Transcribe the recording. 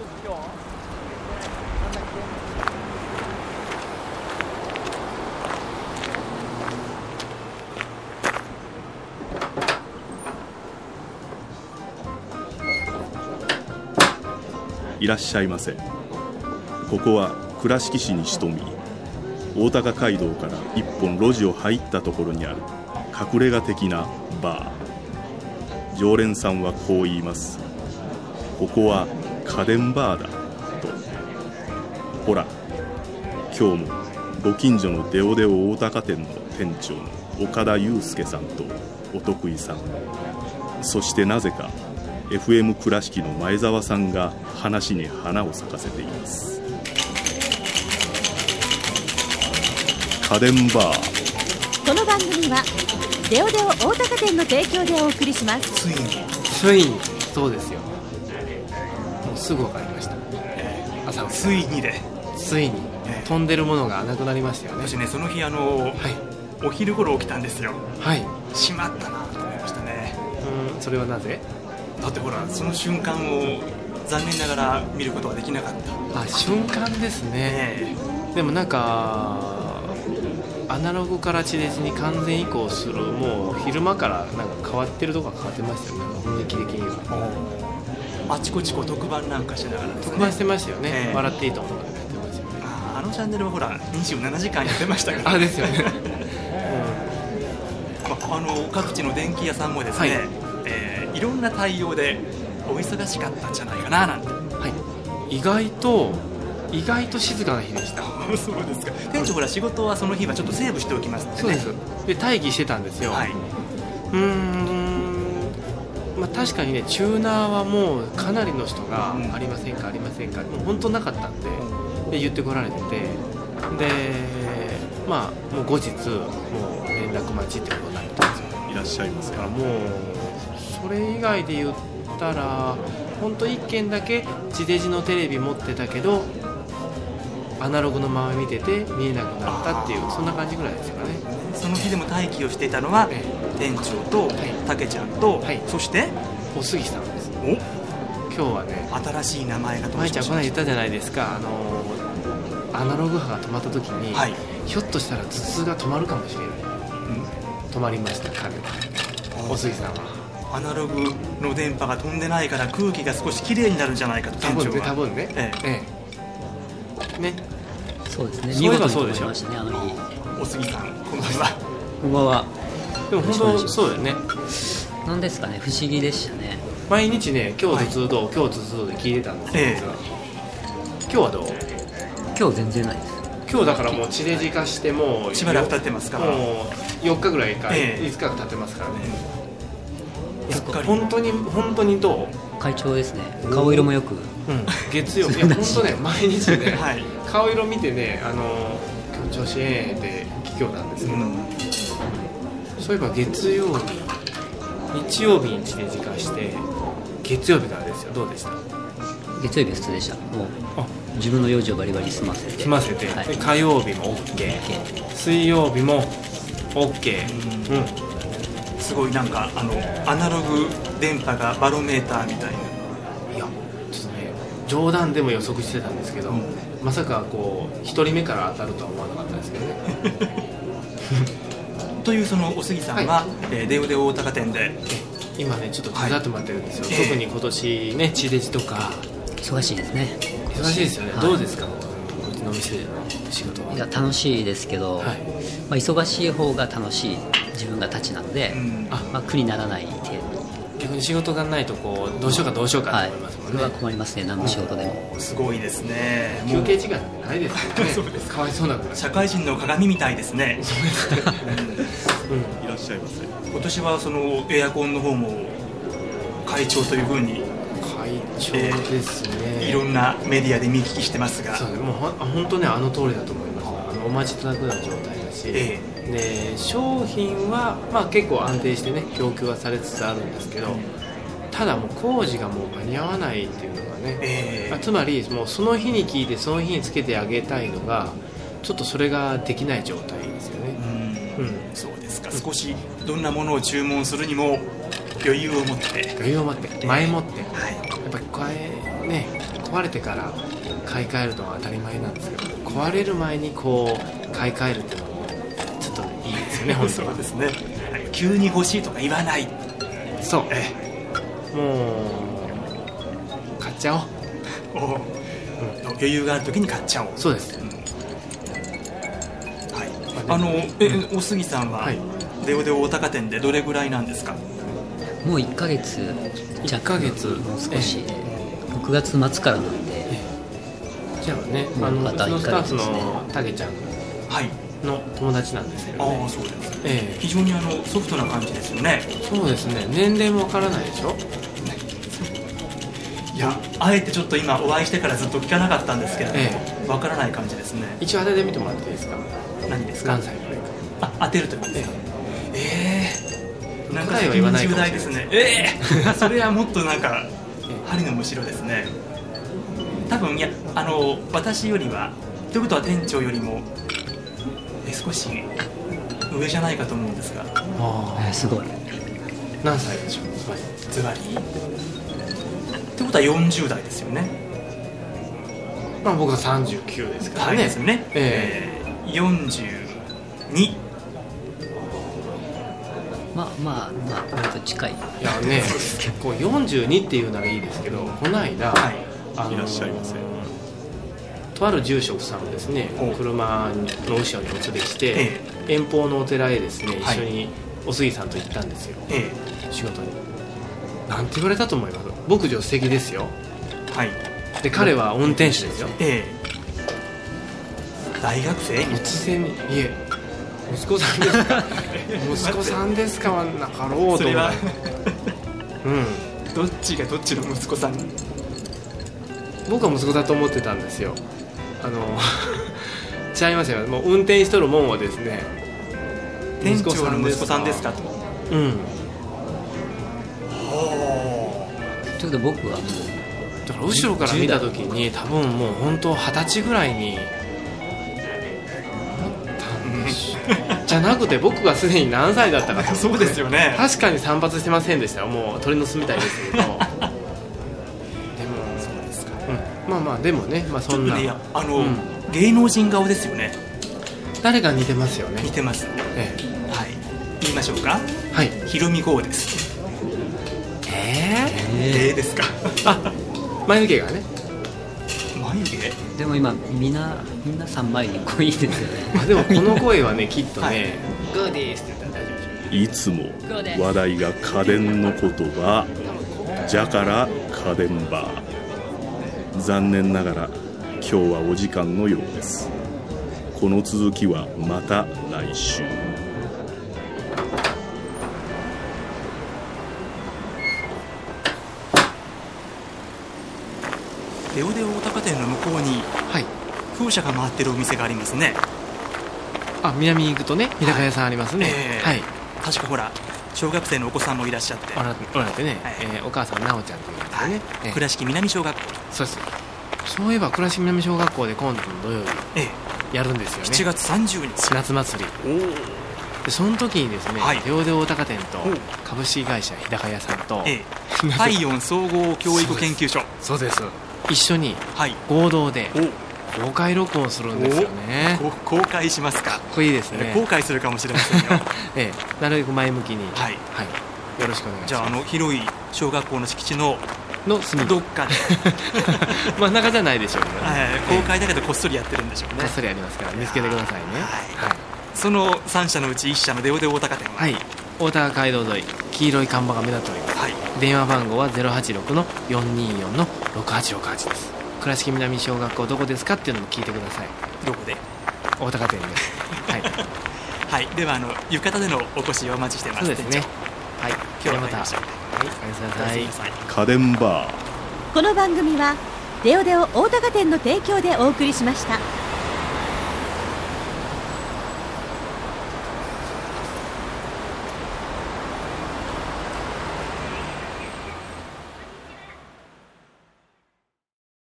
いらっしゃいませ。ここは倉敷市に潜み、大高街道から一本路地を入ったところにある隠れ家的なバー。常連さんはこう言います。ここは家電バーだと。ほら、今日もご近所のデオデオ大高店の店長の岡田祐介さんとお得意さん、そしてなぜかFM 倉敷の前澤さんが話に花を咲かせています。家電バー。 この番組はデオデオ大高店の提供でお送りします。 ついにそうですよ。もうすぐ分かりました。朝ついにでついに飛んでるものがなくなりましたよね。 私ね、その日お昼頃起きたんですよ。 はい。 しまったなと思いましたね。 それはなぜ？ だってほら、その瞬間を残念ながら見ることができなかった。 あ、瞬間ですね。でもなんかアナログから地デジに完全移行する、もう昼間からなんか変わってるとこが変わってましたよね、雰囲気的には。 あちこち特番なんかしながらですね。 特番してましたよね。笑っていいと思うとかやってましたよね。 あのチャンネルはほら27時間やってましたからあ、ですよね各地の電気屋さんもですね、いろんな対応でお忙しかったんじゃないかななんて。 はい。意外と静かな日でしたそうですか。店長ほら仕事はその日はちょっとセーブしておきますのでね。 そうです。で待機してたんですよ。 はい。 まあ、確かにね、チューナーはもうかなりの人がありませんかありませんか、もう本当なかったんで、言ってこられてて、でまあもう後日もう連絡待ちってことになってたんですよ。 いらっしゃいますか。 もうそれ以外で言ったら本当1件だけ地デジのテレビ持ってたけどアナログのまま見てて見えなくなったっていう、そんな感じぐらいですよね。 その日でも待機をしていたのは、店長とたけちゃんと、そしてお杉さんです。 お、 今日はね、 新しい名前が登場しました。 舞ちゃんこの間言ったじゃないですか、アナログ波が止まった時に、ひょっとしたら頭痛が止まるかもしれない、止まりました。彼はお杉さんはアナログの電波が飛んでないから空気が少しきれいになるんじゃないかと店長は多分ね、ね、 そうですね。 そういえばそうでしょ。 見事に止まりましたね、あの日。 お杉さん、こんばんは。 こんばんは。 でも本当そうだよね。 なんですかね、不思議でしたね。 毎日ね、今日頭痛どう、今日頭痛どうで聞いてたんですよ、今日はどう？ 今日全然ないです。 今日だからもう地デジ化してもうしばらく経ってますから、 もう4日ぐらいか、5日が経ってますからね。本当にどう？ 快調ですね。顔色もよく、 月曜日、いや本当ね、毎日ね、顔色見てね、今日調子ええって聞きようなんですけど、そういえば月曜日、日曜日に地デジ化して月曜日からですよ。どうでした？ 月曜日は普通でした。もう自分の用事をバリバリ済ませて、 火曜日も OK、水曜日も OK、 すごいなんかアナログ電波がバロメーターみたいな。 いやちょっとね、冗談でも予測してたんですけど、まさかこう1人目から当たるとは思わなかったですけどねというそのお杉さんは、デオデオ大高店で今ねちょっと手伝ってもらってるんですよ、特に今年ね、地デジとか忙しいですね。 忙しいですよね、どうですか、こっちのお店の仕事は。 いや楽しいですけど、忙しい方が楽しい自分がたちなので、苦にならない程度。 逆に仕事がないとこうどうしようかと思いますもんね。 それは困りますね、何の仕事でも。 すごいですね。 休憩時間なんてないですよねそうです。かわいそうなぐらい。 社会人の鏡みたいですね。 そうですねいらっしゃいませ。 今年はそのエアコンの方も会長というふうに会長ですね、 いろんなメディアで見聞きしてますが、 そうです。もう本当ね、あの通りだと思います。お待ちいただくような状態だし、で商品は、結構安定してね供給はされつつあるんですけど、ただもう工事がもう間に合わないっていうのがね、つまりもうその日に聞いてその日につけてあげたいのがちょっとそれができない状態ですよね。 そうですか。少しどんなものを注文するにも余裕を持って前もって、やっぱり壊れてから買い替えるのは当たり前なんですけど、壊れる前にこう買い替えるっていうのもちょっといいですよね本当は。 そうですね、急に欲しいとか言わない。 そう、もう買っちゃおう。 余裕がある時に買っちゃおう。 そうです、 お杉さんは、デオデオ大高店でどれぐらいなんですか？ もう1ヶ月 1ヶ月もう少しで、6月末からなんで、 じゃあね、 まうたちのスタッフ 1ヶ月ですね。 のたけちゃんの友達なんですけどね。 ああ、そうです、非常にソフトな感じですよね。 そうですね、年齢もわからないでしょ。 いや、あえてちょっと今お会いしてからずっと聞かなかったんですけど、わからない感じですね。 一応当ててみてもらっていいですか？ 何ですか？ 何歳ぐらいか。 当てるということですか？なんか答えは言わないかもしれないですね。それはもっとなんか針のむしろですね。多分、いや、私よりはということは店長よりも少し上じゃないかと思うんですが。 すごい。 何歳でしょう？ ズバリってことは40代ですよね。 まあ僕は39ですからね。 ですね。42。 まあ割と近い。 いやね、こう42っていうならいいですけど、この間、 いらっしゃいませ。 とある住職さんをですね、車の後ろにお連れして、遠方のお寺へですね、一緒にお杉さんと行ったんですよ、仕事に。なんて言われたと思います？僕助手席ですよ。で彼は運転手ですよ。 大学生？ 突然に、いえ、息子さんですか息子さんですかはなかろうと思って。それはどっちがどっちの息子さん？ 僕は息子だと思ってたんですよ。違いますよ。もう運転しとるもんはですね、 店長の息子さんですかと。 ということで僕はもうだから後ろから見た時に多分もう本当20歳ぐらいに思ったんでしょじゃなくて、僕がすでに何歳だったかと。 そうですよね。 確かに散髪してませんでしたよ。もう鳥の巣みたいですけどでもそうですか。 まあでもね、そんなちょっとね、芸能人顔ですよね。 誰が似てますよね。 似てます。言いましょうか。ひろみ号です。ですか。 眉毛がね。 眉毛？ でも今みんな3枚に濃いですよね。 でもこの声はね、きっとね、グーですって言ったら大丈夫でいつも話題が家電の言葉じゃから家電バー。残念ながら今日はお時間のようです。この続きはまた来週。 デオデオ大高店の向こうに、風車が回ってるお店がありますね。 南に行くとね、日高屋さんありますね。 確かほら、小学生のお子さんもいらっしゃっておられてね、お母さんなおちゃんということでね、 倉敷南小学校。 そうです。そういえば倉敷南小学校で今度の土曜日やるんですよね。 7月30日夏祭り。でその時にですね、デオデオ大高店と株式会社日高屋さんと、 体温総合教育研究所、 そうです、一緒に合同で公開録音するんですよね。 公開しますか？かっこいいですね。 後悔するかもしれませんよなるべく前向きに、よろしくお願いします。 じゃあ、広い小学校の敷地の隅どっかで真ん中じゃないでしょうけどね、 公開だけどこっそりやってるんでしょうね。 こっそりやりますから見つけてくださいね。 その3社のうち1社のデオデオ大高店は、 大高街道沿い、黄色い看板が目立っております。電話番号は 086-424-6868 です。倉敷南小学校どこですかっていうのも聞いてください。 どこで？ 大高店です。 では浴衣でのお越しをお待ちしてます。 そうですね。 今日はまた、 おやすみなさい。 家電バー。 この番組はデオデオ大高店の提供でお送りしました。